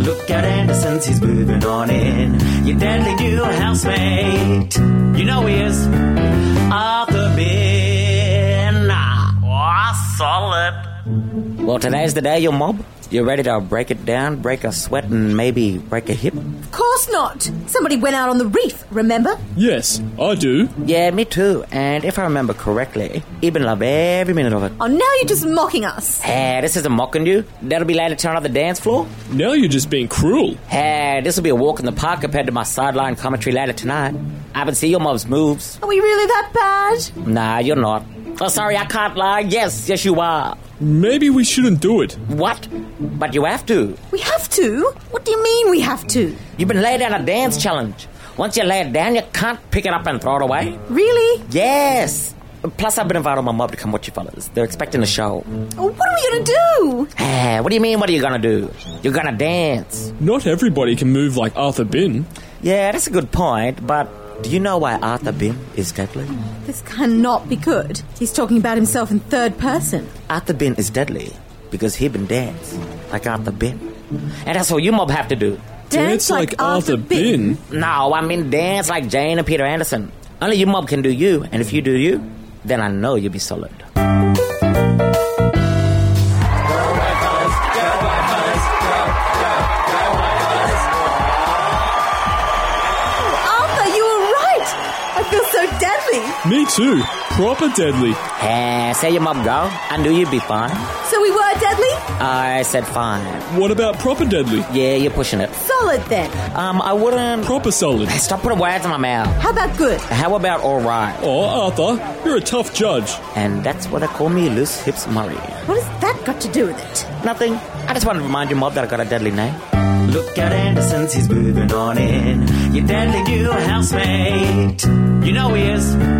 Look at Anderson's, he's moving on in. Your deadly new housemate. You know he is. Arthur Bin. Oh, solid. Well, today's the day, you mob. You ready to break it down, break a sweat, and maybe break a hip? Of course not. Somebody went out on the reef, remember? Yes, I do. Yeah, me too. And if I remember correctly, Ibn loved every minute of it. Oh, now you're just mocking us. Hey, this isn't mocking you. That'll be later turn on the dance floor. Now you're just being cruel. Hey, this will be a walk in the park compared to my sideline commentary later tonight. I haven't seen your mob's moves. Are we really that bad? Nah, you're not. Oh, sorry, I can't lie. Yes, you are. Maybe we shouldn't do it. What? But you have to. We have to? What do you mean we have to? You've been laid down a dance challenge. Once you lay it down, you can't pick it up and throw it away. Really? Yes. Plus, I've been invited my mob to come watch you fellas. They're expecting a show. Oh, what are we going to do? Hey, what do you mean, what are you going to do? You're going to dance. Not everybody can move like Arthur Bin. Yeah, that's a good point, but do you know why Arthur Bin is deadly? This cannot be good. He's talking about himself in third person. Arthur Bin is deadly because he been dance like Arthur Bin. And that's what you mob have to do. Dance like Arthur Bin? No, I mean dance like Jane and Peter Anderson. Only you mob can do you, and if you do you, then I know you'll be solid. Me too. Proper deadly. Say your mob go. I knew you'd be fine. So we were deadly? I said fine. What about proper deadly? Yeah, you're pushing it. Solid then. I wouldn't... Proper solid. Hey, stop putting words in my mouth. How about good? How about alright? Oh, Arthur, you're a tough judge. And that's what they call me, Loose Hips Murray. What has that got to do with it? Nothing. I just wanted to remind you, mob, that I got a deadly name. Look at Anderson's, he's moving on in. Your deadly new housemate. You know he is.